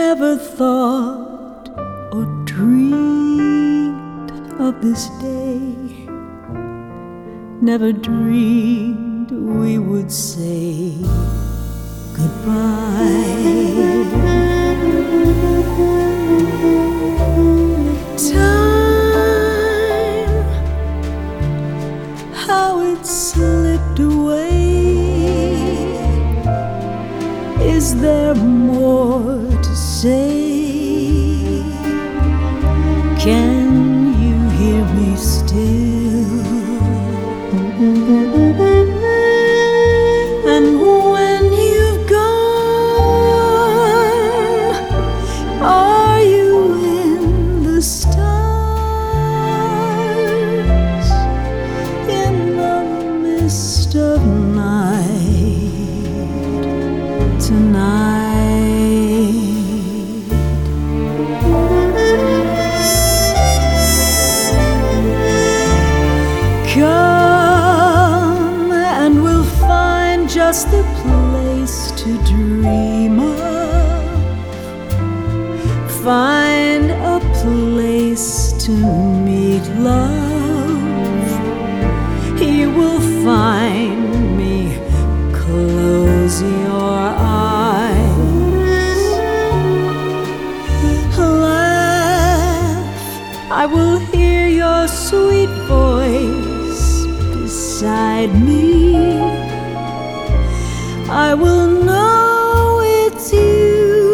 never thought or dreamed of this day, never dreamed we would say goodbye. Time, how it slipped away. Is there more to say? Can you hear me still? And when you've gone, are you in the stars, in the mist of night tonight? Come and we'll find just the place to dream of. Find a place to meet love. He will find me. Close your eyes. Laugh. I will hear your sweet voice beside me. I will know it's you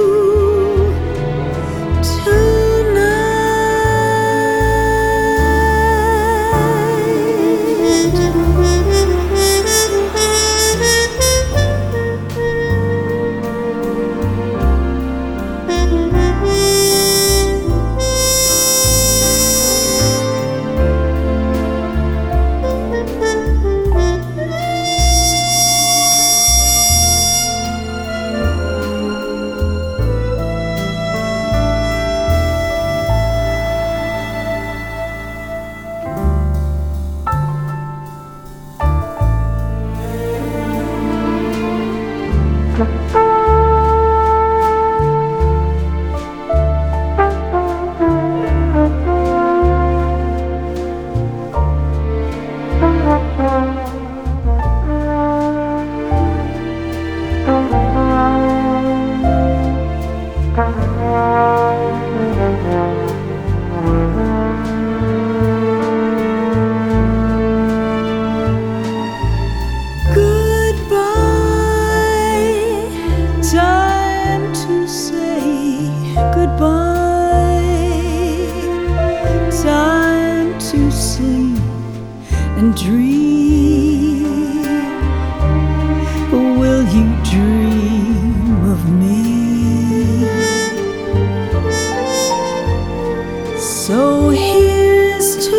and dream. Will you dream of me? So here's to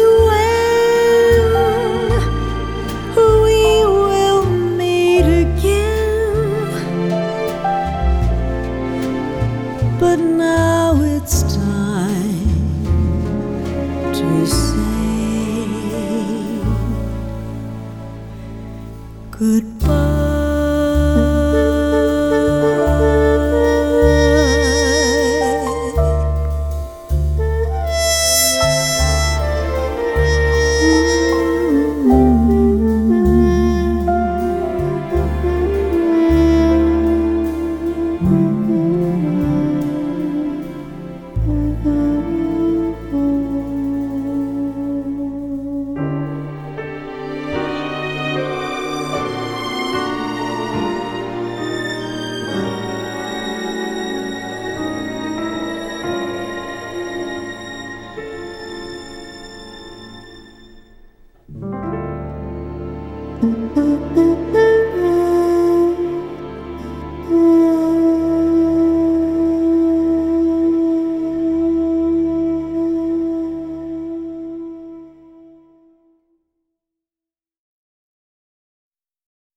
when we will meet again. But now it's time to say goodbye.